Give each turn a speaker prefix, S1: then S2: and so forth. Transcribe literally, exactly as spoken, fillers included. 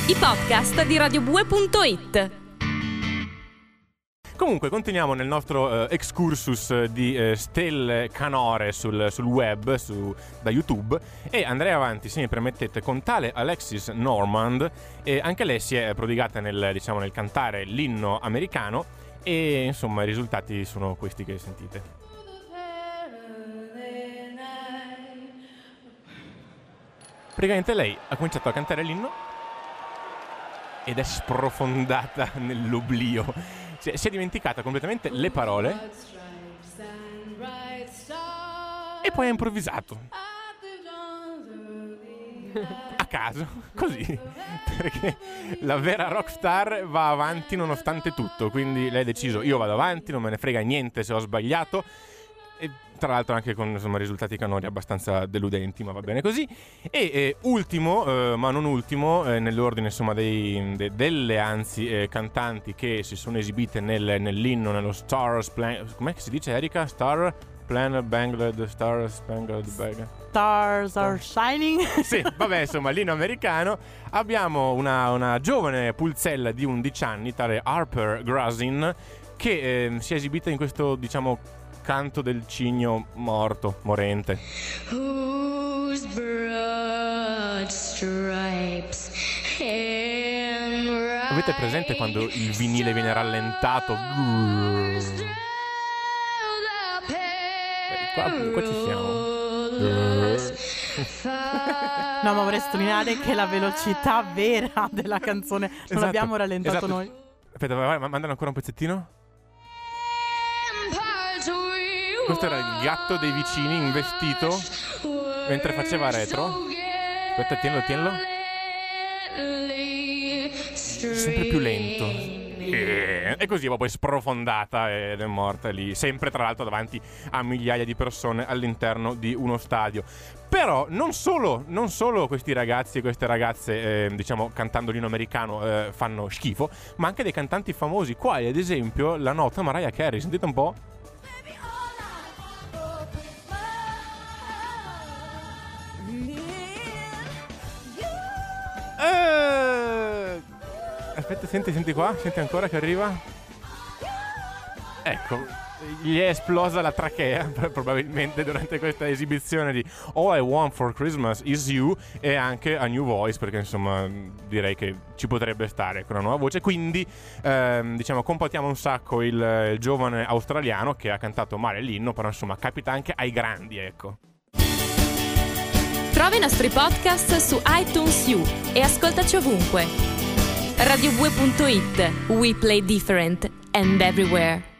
S1: i podcast di radiobue punto it.
S2: Comunque continuiamo nel nostro uh, excursus di uh, stelle canore sul, sul web, su, da YouTube, e andrei avanti, se mi permettete, con tale Alexis Normand. E anche lei si è prodigata nel, diciamo, nel cantare l'inno americano, e insomma i risultati sono questi che sentite. Praticamente lei ha cominciato a cantare l'inno ed è sprofondata nell'oblio. Si è, si è dimenticata completamente le parole e poi ha improvvisato a caso, così, perché la vera rockstar va avanti nonostante tutto. Quindi lei ha deciso: io vado avanti, non me ne frega niente se ho sbagliato. E tra l'altro anche con, insomma, risultati canori abbastanza deludenti, ma va bene così. E eh, ultimo, eh, ma non ultimo, eh, nell'ordine insomma dei, de, delle anzi eh, cantanti che si sono esibite nel, nell'inno, nello Stars Plan... Com'è che si dice, Erika? Star Plan Bangled Star Spangled Bag.
S3: Stars are shining.
S2: Sì, vabbè, insomma, l'inno americano. Abbiamo una, una giovane pulzella di undici anni, tale Harper Grazin, che eh, si è esibita in questo, diciamo, canto del cigno morto, morente.
S4: Whose broad stripes and
S2: Avete presente quando il vinile viene rallentato? Beh, qua, qua ci siamo.
S3: No, ma vorrei sottolineare che la velocità vera della canzone non
S2: Esatto,
S3: l'abbiamo rallentato
S2: esatto.
S3: noi.
S2: Aspetta, vai, vai, mandano ancora un pezzettino. Questo era il gatto dei vicini investito mentre faceva retro. Aspetta, tienilo, tienilo. Sempre più lento. E così va poi sprofondata ed è morta lì, sempre tra l'altro davanti a migliaia di persone all'interno di uno stadio. Però non solo, non solo questi ragazzi e queste ragazze, eh, diciamo, cantando l'inno americano eh, fanno schifo, ma anche dei cantanti famosi, quali ad esempio la nota Mariah Carey. Sentite un po'. Eh, aspetta, senti, senti qua, senti ancora che arriva. Ecco, gli è esplosa la trachea probabilmente durante questa esibizione di All I Want for Christmas Is You, e anche A New Voice, perché insomma direi che ci potrebbe stare con una nuova voce. Quindi ehm, diciamo compatiamo un sacco il, il giovane australiano che ha cantato male l'inno, però insomma capita anche ai grandi, ecco.
S1: Trova i nostri podcast su iTunes U e ascoltaci ovunque. radiobue punto it. We play different and everywhere.